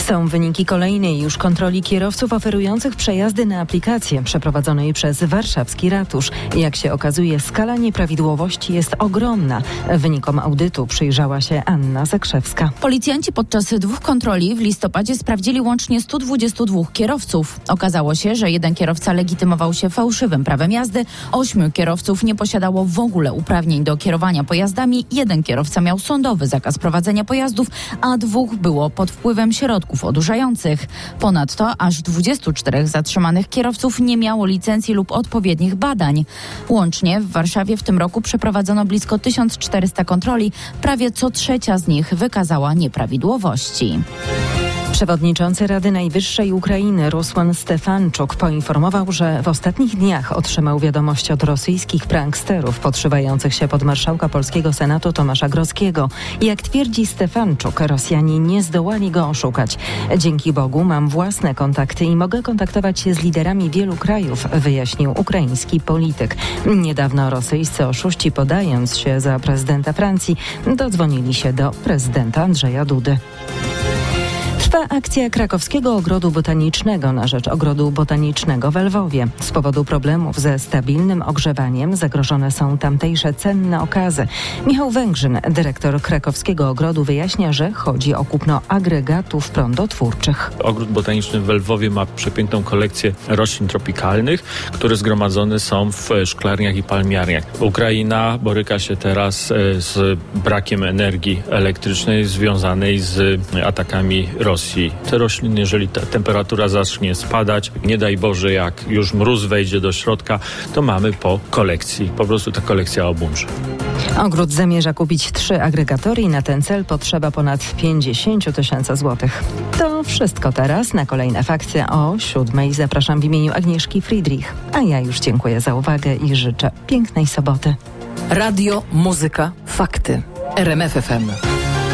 Są wyniki kolejnej już kontroli kierowców oferujących przejazdy na aplikację przeprowadzonej przez warszawski ratusz. Jak się okazuje, skala nieprawidłowości jest ogromna. Wynikom audytu przyjrzała się Anna Zakrzewska. Policjanci podczas 2 kontroli w listopadzie sprawdzili łącznie 122 kierowców. Okazało się, że 1 kierowca legitymował się fałszywym prawem jazdy, 8 kierowców nie posiadało w ogóle uprawnień do kierowania pojazdami, 1 kierowca miał sądowy zakaz prowadzenia pojazdów, a 2 było pod wpływem środków odurzających. Ponadto aż 24 zatrzymanych kierowców nie miało licencji lub odpowiednich badań. Łącznie w Warszawie w tym roku przeprowadzono blisko 1400 kontroli, prawie co 3 z nich wykazała nieprawidłowości. Przewodniczący Rady Najwyższej Ukrainy Rusłan Stefanczuk poinformował, że w ostatnich dniach otrzymał wiadomość od rosyjskich pranksterów podszywających się pod marszałka polskiego Senatu Tomasza Grodzkiego. Jak twierdzi Stefanczuk, Rosjanie nie zdołali go oszukać. Dzięki Bogu mam własne kontakty i mogę kontaktować się z liderami wielu krajów, wyjaśnił ukraiński polityk. Niedawno rosyjscy oszuści, podając się za prezydenta Francji, dodzwonili się do prezydenta Andrzeja Dudy. Trwa akcja Krakowskiego Ogrodu Botanicznego na rzecz Ogrodu Botanicznego w Lwowie. Z powodu problemów ze stabilnym ogrzewaniem zagrożone są tamtejsze cenne okazy. Michał Węgrzyn, dyrektor Krakowskiego Ogrodu, wyjaśnia, że chodzi o kupno agregatów prądotwórczych. Ogród Botaniczny w Lwowie ma przepiękną kolekcję roślin tropikalnych, które zgromadzone są w szklarniach i palmiarniach. Ukraina boryka się teraz z brakiem energii elektrycznej związanej z atakami Rosji. Te rośliny, jeżeli ta temperatura zacznie spadać, nie daj Boże, jak już mróz wejdzie do środka, to mamy po kolekcji. Po prostu ta kolekcja obumrze. Ogród zamierza kupić 3 agregatory i na ten cel potrzeba ponad 50 000 złotych. To wszystko teraz. Na kolejne fakty o 7:00 zapraszam w imieniu Agnieszki Friedrich. A ja już dziękuję za uwagę i życzę pięknej soboty. Radio, muzyka, fakty. RMF FM.